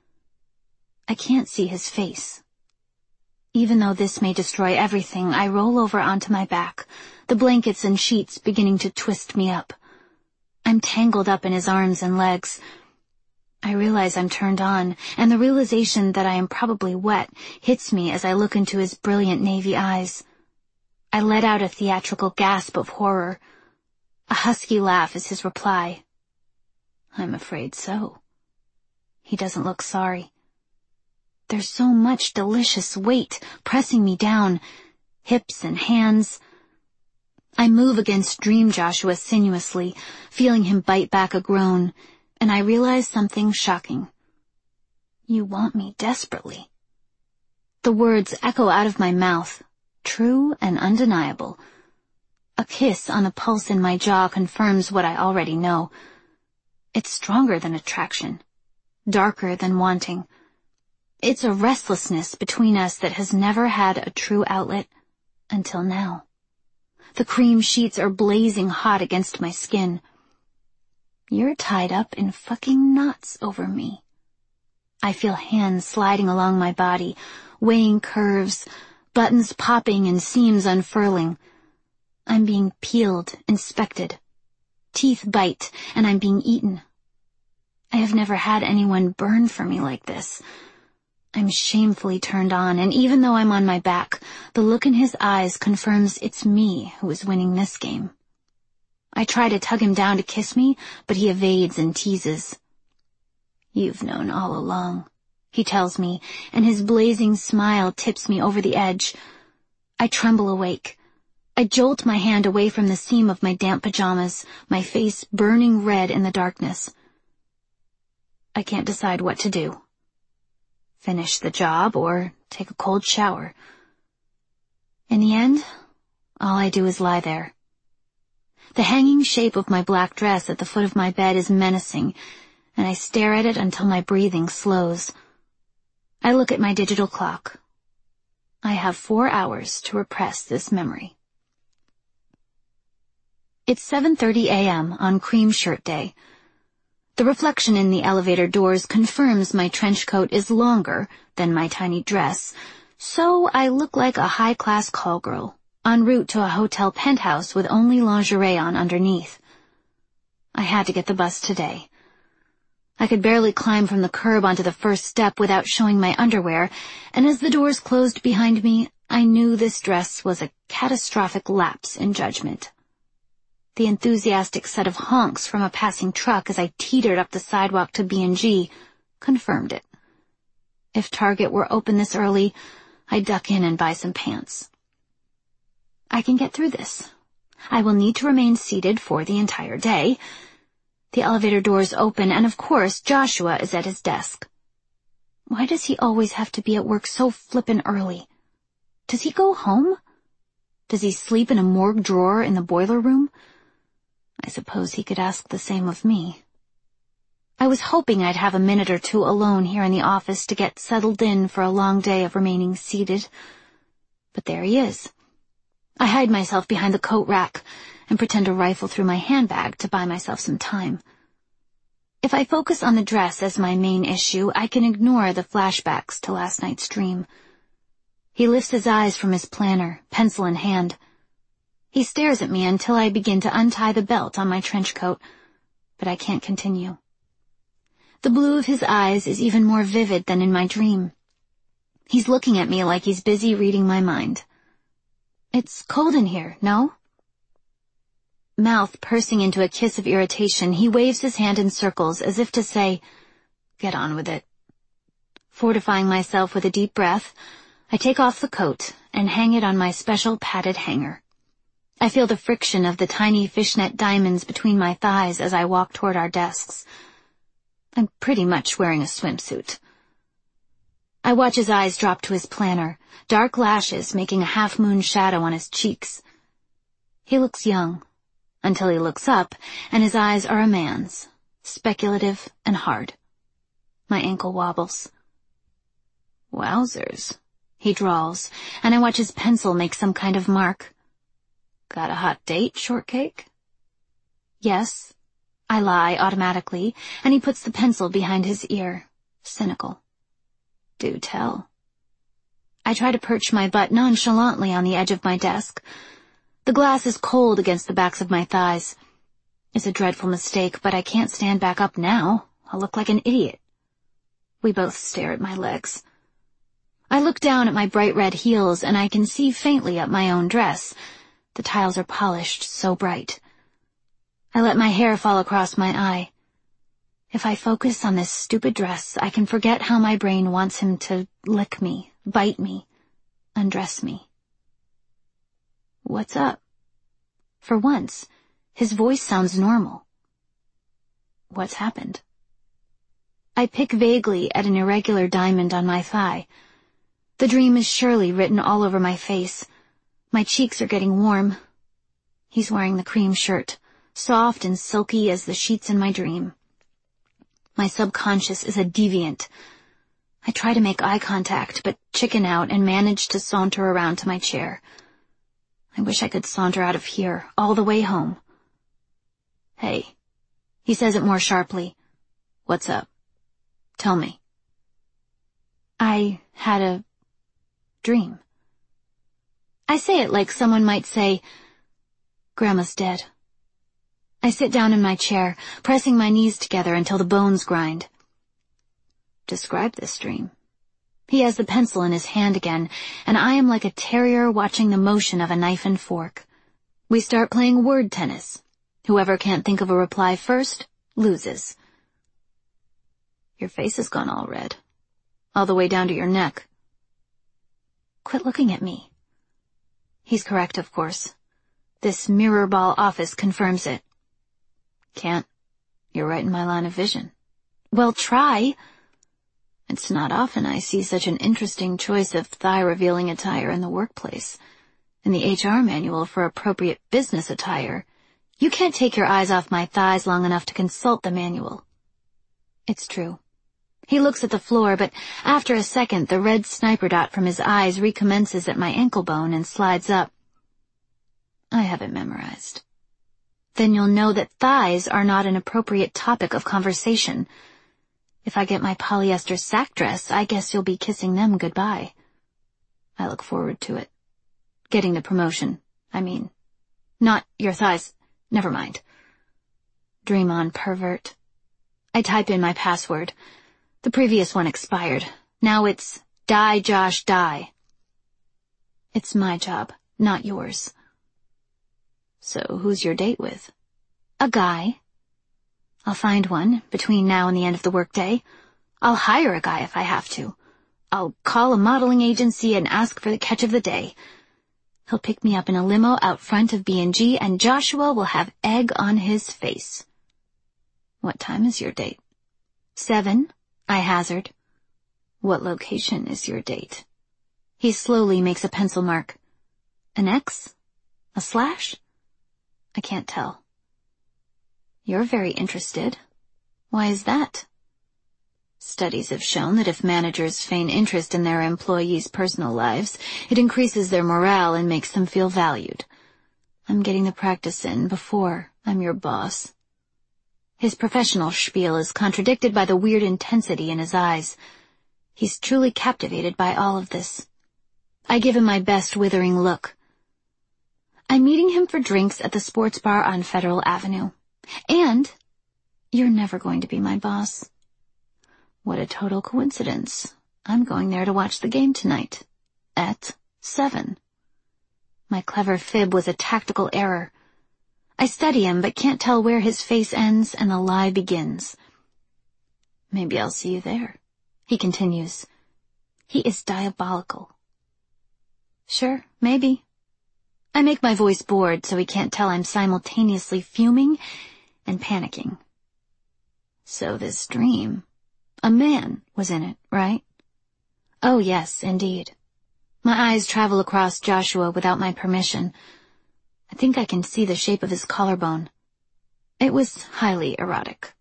I can't see his face. Even though this may destroy everything, I roll over onto my back, the blankets and sheets beginning to twist me up. I'm tangled up in his arms and legs. I realize I'm turned on, and the realization that I am probably wet hits me as I look into his brilliant navy eyes. I let out a theatrical gasp of horror. A husky laugh is his reply. I'm afraid so. He doesn't look sorry. There's so much delicious weight pressing me down, hips and hands. I move against Dream Joshua sinuously, feeling him bite back a groan, and I realize something shocking. You want me desperately. The words echo out of my mouth, true and undeniable. A kiss on the pulse in my jaw confirms what I already know. It's stronger than attraction, darker than wanting. It's a restlessness between us that has never had a true outlet until now. The cream sheets are blazing hot against my skin. You're tied up in fucking knots over me. I feel hands sliding along my body, weighing curves, buttons popping and seams unfurling. I'm being peeled, inspected. Teeth bite, and I'm being eaten. I have never had anyone burn for me like this. I'm shamefully turned on, and even though I'm on my back, the look in his eyes confirms it's me who is winning this game. I try to tug him down to kiss me, but he evades and teases. You've known all along, he tells me, and his blazing smile tips me over the edge. I tremble awake. I jolt my hand away from the seam of my damp pajamas, my face burning red in the darkness. I can't decide what to do. Finish the job or take a cold shower. In the end, all I do is lie there. The hanging shape of my black dress at the foot of my bed is menacing, and I stare at it until my breathing slows. I look at my digital clock. I have four hours to repress this memory. It's seven thirty a.m. on Cream Shirt Day. The reflection in the elevator doors confirms my trench coat is longer than my tiny dress, so I look like a high-class call girl, en route to a hotel penthouse with only lingerie on underneath. I had to get the bus today. I could barely climb from the curb onto the first step without showing my underwear, and as the doors closed behind me, I knew this dress was a catastrophic lapse in judgment. The enthusiastic set of honks from a passing truck as I teetered up the sidewalk to B and G confirmed it. If Target were open this early, I'd duck in and buy some pants. I can get through this. I will need to remain seated for the entire day. The elevator doors open, and of course, Joshua is at his desk. Why does he always have to be at work so flippin' early? Does he go home? Does he sleep in a morgue drawer in the boiler room? I suppose he could ask the same of me. I was hoping I'd have a minute or two alone here in the office to get settled in for a long day of remaining seated. But there he is. I hide myself behind the coat rack and pretend to rifle through my handbag to buy myself some time. If I focus on the dress as my main issue, I can ignore the flashbacks to last night's dream. He lifts his eyes from his planner, pencil in hand. He stares at me until I begin to untie the belt on my trench coat, but I can't continue. The blue of his eyes is even more vivid than in my dream. He's looking at me like he's busy reading my mind. It's cold in here, no? Mouth pursing into a kiss of irritation, he waves his hand in circles as if to say, "Get on with it." Fortifying myself with a deep breath, I take off the coat and hang it on my special padded hanger. I feel the friction of the tiny fishnet diamonds between my thighs as I walk toward our desks. I'm pretty much wearing a swimsuit. I watch his eyes drop to his planner, dark lashes making a half-moon shadow on his cheeks. He looks young, until he looks up, and his eyes are a man's, speculative and hard. My ankle wobbles. "Wowzers," he drawls, and I watch his pencil make some kind of mark. "Got a hot date, shortcake?" "Yes." I lie automatically, and he puts the pencil behind his ear, cynical. "Do tell." I try to perch my butt nonchalantly on the edge of my desk. The glass is cold against the backs of my thighs. It's a dreadful mistake, but I can't stand back up now. I'll look like an idiot. We both stare at my legs. I look down at my bright red heels, and I can see faintly up my own dress. The tiles are polished, so bright. I let my hair fall across my eye. If I focus on this stupid dress, I can forget how my brain wants him to lick me, bite me, undress me. "What's up?" For once, his voice sounds normal. What's happened? I pick vaguely at an irregular diamond on my thigh. The dream is surely written all over my face. My cheeks are getting warm. He's wearing the cream shirt, soft and silky as the sheets in my dream. My subconscious is a deviant. I try to make eye contact, but chicken out and manage to saunter around to my chair. I wish I could saunter out of here, all the way home. "Hey," he says it more sharply. "What's up? Tell me." I had a dream. I say it like someone might say, "Grandma's dead." I sit down in my chair, pressing my knees together until the bones grind. Describe this dream. He has the pencil in his hand again, and I am like a terrier watching the motion of a knife and fork. We start playing word tennis. Whoever can't think of a reply first loses. Your face has gone all red, all the way down to your neck. Quit looking at me. He's correct, of course. This mirror ball office confirms it. Can't. You're right in my line of vision. Well, try. It's not often I see such an interesting choice of thigh-revealing attire in the workplace. In the H R manual for appropriate business attire, you can't take your eyes off my thighs long enough to consult the manual. It's true. He looks at the floor, but after a second, the red sniper dot from his eyes recommences at my ankle bone and slides up. I have it memorized. Then you'll know that thighs are not an appropriate topic of conversation. If I get my polyester sack dress, I guess you'll be kissing them goodbye. I look forward to it. Getting the promotion, I mean. Not your thighs. Never mind. Dream on, pervert. I type in my password. The previous one expired. Now it's die, Josh, die. It's my job, not yours. So who's your date with? A guy. I'll find one between now and the end of the workday. I'll hire a guy if I have to. I'll call a modeling agency and ask for the catch of the day. He'll pick me up in a limo out front of B and G, and Joshua will have egg on his face. What time is your date? Seven, I hazard. What location is your date? He slowly makes a pencil mark. An X? A slash? I can't tell. You're very interested. Why is that? Studies have shown that if managers feign interest in their employees' personal lives, it increases their morale and makes them feel valued. I'm getting the practice in before I'm your boss. His professional spiel is contradicted by the weird intensity in his eyes. He's truly captivated by all of this. I give him my best withering look. I'm meeting him for drinks at the sports bar on Federal Avenue. And you're never going to be my boss. What a total coincidence. I'm going there to watch the game tonight. At seven. My clever fib was a tactical error. I study him, but can't tell where his face ends and the lie begins. Maybe I'll see you there, he continues. He is diabolical. Sure, maybe. I make my voice bored so he can't tell I'm simultaneously fuming and panicking. So this dream, a man was in it, right? Oh yes, indeed. My eyes travel across Joshua without my permission. I think I can see the shape of his collarbone. It was highly erotic.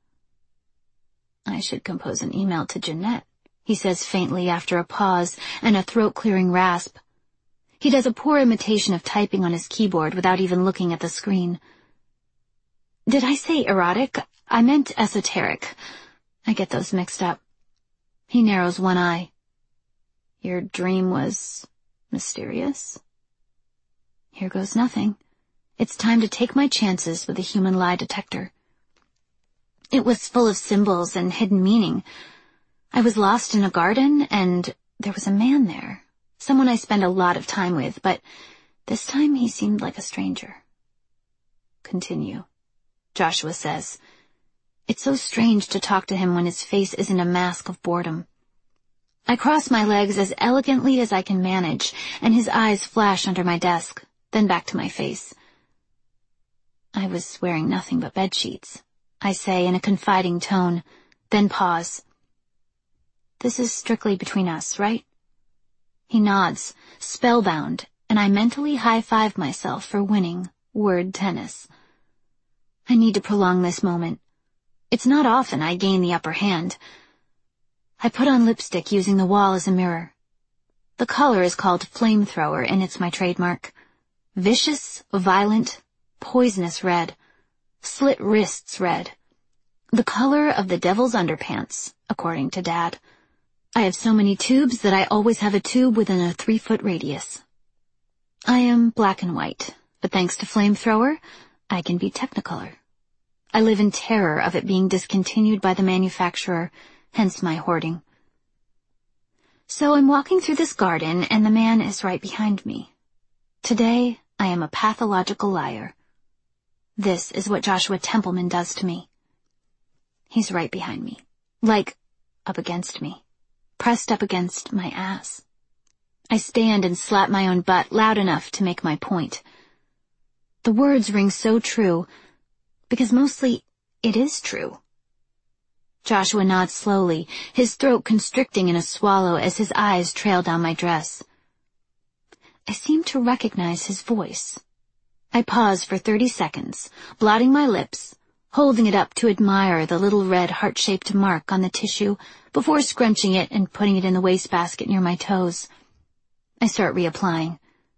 I should compose an email to Jeanette, he says faintly after a pause and a throat-clearing rasp. He does a poor imitation of typing on his keyboard without even looking at the screen. Did I say erotic? I meant esoteric. I get those mixed up. He narrows one eye. Your dream was mysterious? Here goes nothing. It's time to take my chances with the human lie detector. It was full of symbols and hidden meaning. I was lost in a garden, and there was a man there, someone I spend a lot of time with, but this time he seemed like a stranger. Continue, Joshua says. It's so strange to talk to him when his face isn't a mask of boredom. I cross my legs as elegantly as I can manage, and his eyes flash under my desk, then back to my face. I was wearing nothing but bedsheets, I say in a confiding tone, then pause. This is strictly between us, right? He nods, spellbound, and I mentally high-five myself for winning word tennis. I need to prolong this moment. It's not often I gain the upper hand. I put on lipstick using the wall as a mirror. The color is called Flamethrower, and it's my trademark. Vicious, violent, poisonous red. Slit wrists red. The color of the devil's underpants, according to Dad. I have so many tubes that I always have a tube within a three-foot radius. I am black and white, but thanks to Flamethrower, I can be Technicolor. I live in terror of it being discontinued by the manufacturer, hence my hoarding. So I'm walking through this garden, and the man is right behind me. Today, I am a pathological liar. This is what Joshua Templeman does to me. He's right behind me, like up against me, pressed up against my ass. I stand and slap my own butt loud enough to make my point. The words ring so true, because mostly it is true. Joshua nods slowly, his throat constricting in a swallow as his eyes trail down my dress. I seem to recognize his voice. I pause for thirty seconds, blotting my lips, holding it up to admire the little red heart-shaped mark on the tissue before scrunching it and putting it in the wastebasket near my toes. I start reapplying.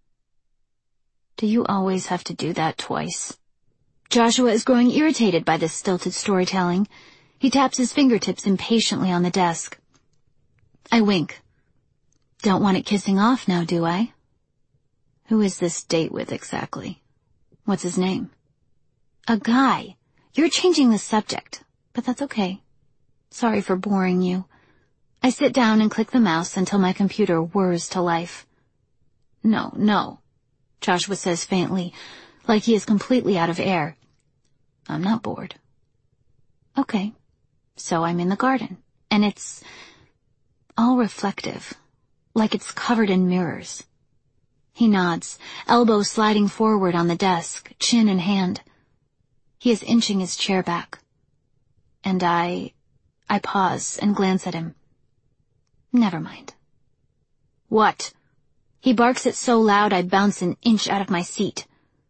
Do you always have to do that twice? Joshua is growing irritated by this stilted storytelling. He taps his fingertips impatiently on the desk. I wink. Don't want it kissing off now, do I? Who is this date with exactly? What's his name? A guy. You're changing the subject, but that's okay. Sorry for boring you. I sit down and click the mouse until my computer whirs to life. No, no, Joshua says faintly, like he is completely out of air. I'm not bored. Okay, so I'm in the garden, and it's all reflective, like it's covered in mirrors. He nods, elbow sliding forward on the desk, chin in hand. He is inching his chair back. And I... I pause and glance at him. Never mind. What? He barks it so loud I bounce an inch out of my seat.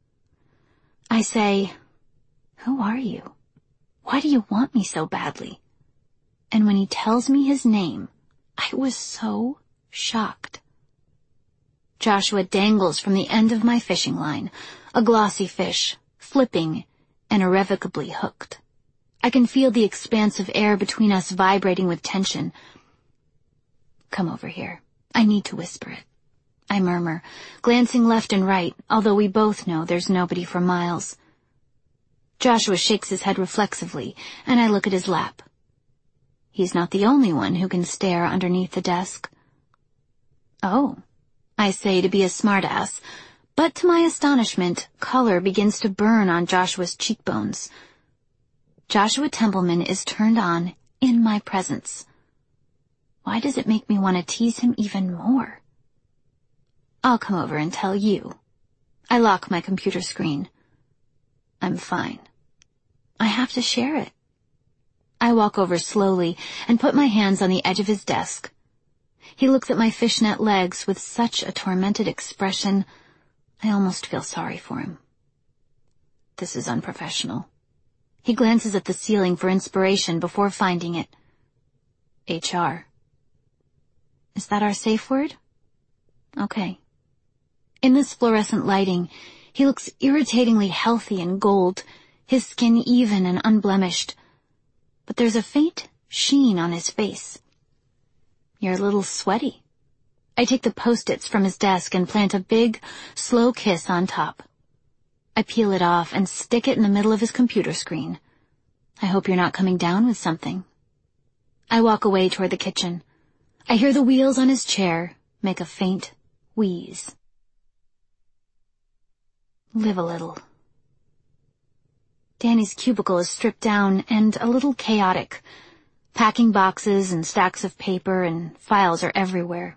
I say, who are you? Why do you want me so badly? And when he tells me his name, I was so shocked. Joshua dangles from the end of my fishing line, a glossy fish, flipping and irrevocably hooked. I can feel the expanse of air between us vibrating with tension. Come over here. I need to whisper it. I murmur, glancing left and right, although we both know there's nobody for miles. Joshua shakes his head reflexively, and I look at his lap. He's not the only one who can stare underneath the desk. Oh, I say to be a smartass, but to my astonishment, color begins to burn on Joshua's cheekbones. Joshua Templeman is turned on in my presence. Why does it make me want to tease him even more? I'll come over and tell you. I lock my computer screen. I'm fine. I have to share it. I walk over slowly and put my hands on the edge of his desk. He looks at my fishnet legs with such a tormented expression, I almost feel sorry for him. This is unprofessional. He glances at the ceiling for inspiration before finding it. H R. Is that our safe word? Okay. In this fluorescent lighting, he looks irritatingly healthy and gold, his skin even and unblemished. But there's a faint sheen on his face. You're a little sweaty. I take the Post-its from his desk and plant a big, slow kiss on top. I peel it off and stick it in the middle of his computer screen. I hope you're not coming down with something. I walk away toward the kitchen. I hear the wheels on his chair make a faint wheeze. Live a little. Danny's cubicle is stripped down and a little chaotic. Packing boxes and stacks of paper and files are everywhere.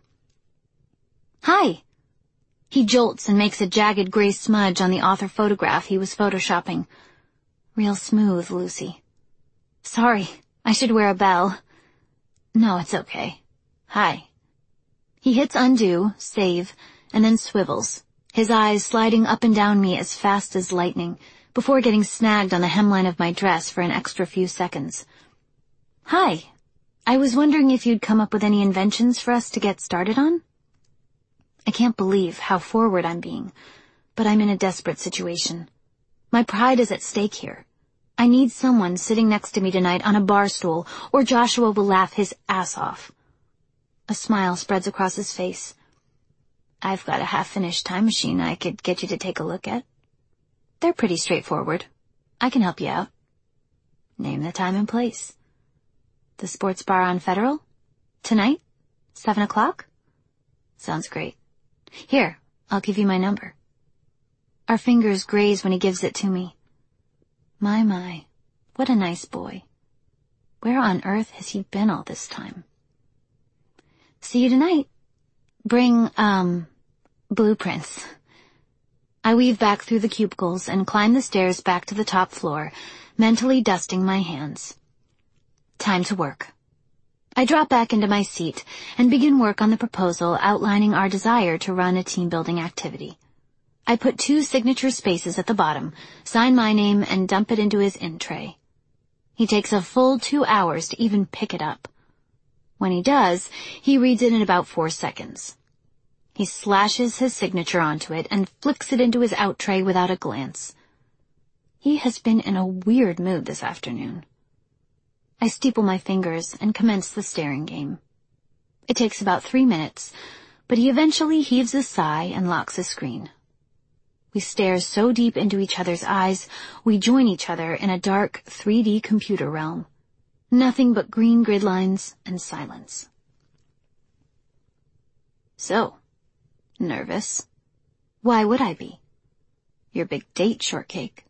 Hi! He jolts and makes a jagged gray smudge on the author photograph he was photoshopping. Real smooth, Lucy. Sorry, I should wear a bell. No, it's okay. Hi. He hits undo, save, and then swivels, his eyes sliding up and down me as fast as lightning, before getting snagged on the hemline of my dress for an extra few seconds. Hi. I was wondering if you'd come up with any inventions for us to get started on? I can't believe how forward I'm being, but I'm in a desperate situation. My pride is at stake here. I need someone sitting next to me tonight on a bar stool, or Joshua will laugh his ass off. A smile spreads across his face. I've got a half-finished time machine I could get you to take a look at. They're pretty straightforward. I can help you out. Name the time and place. The sports bar on Federal? Tonight? Seven o'clock? Sounds great. Here, I'll give you my number. Our fingers graze when he gives it to me. My, my, what a nice boy. Where on earth has he been all this time? See you tonight. Bring, um, blueprints. I weave back through the cubicles and climb the stairs back to the top floor, mentally dusting my hands. Time to work. I drop back into my seat and begin work on the proposal outlining our desire to run a team-building activity. I put two signature spaces at the bottom, sign my name, and dump it into his in tray. He takes a full two hours to even pick it up. When he does, he reads it in about four seconds. He slashes his signature onto it and flicks it into his out tray without a glance. He has been in a weird mood this afternoon. I steeple my fingers and commence the staring game. It takes about three minutes, but he eventually heaves a sigh and locks his screen. We stare so deep into each other's eyes, we join each other in a dark three D computer realm. Nothing but green grid lines and silence. So, nervous? Why would I be? Your big date, Shortcake.